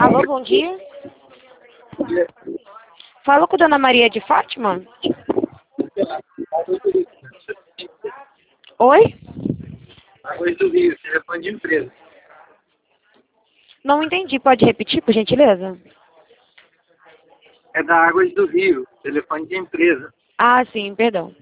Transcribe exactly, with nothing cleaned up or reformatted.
Alô, bom dia. Fala com a Dona Maria de Fátima? Oi? Águas do Rio, telefone de empresa. Não entendi. Pode repetir, por gentileza? É da Águas do Rio, telefone de empresa. Ah, sim, perdão.